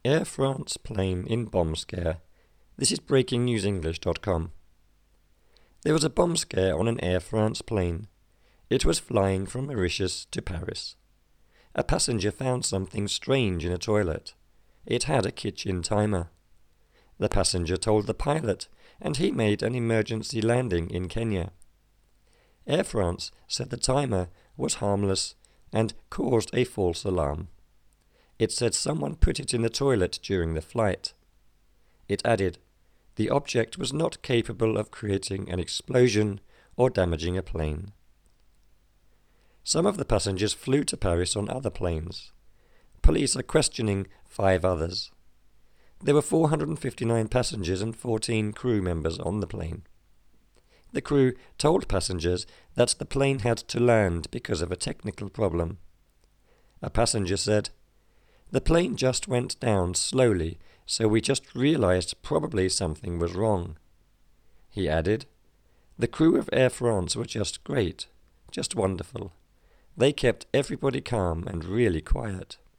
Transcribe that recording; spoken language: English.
Air France plane in bomb scare. This is breakingnewsenglish.com. There was a bomb scare on an Air France plane. It was flying from Mauritius to Paris. A passenger found something strange in a toilet. It had a kitchen timer. The passenger told the pilot, and he made an emergency landing in Kenya. Air France said the timer was harmless and caused a false alarm. It said someone put it in the toilet during the flight. It added, the object was not capable of creating an explosion or damaging a plane. Some of the passengers flew to Paris on other planes. Police are questioning 5 others. There were 459 passengers and 14 crew members on the plane. The crew told passengers that the plane had to land because of a technical problem. A passenger said, "The plane just went down slowly, so we just realized probably something was wrong." He added, "The crew of Air France were just great, just wonderful. They kept everybody calm and really quiet."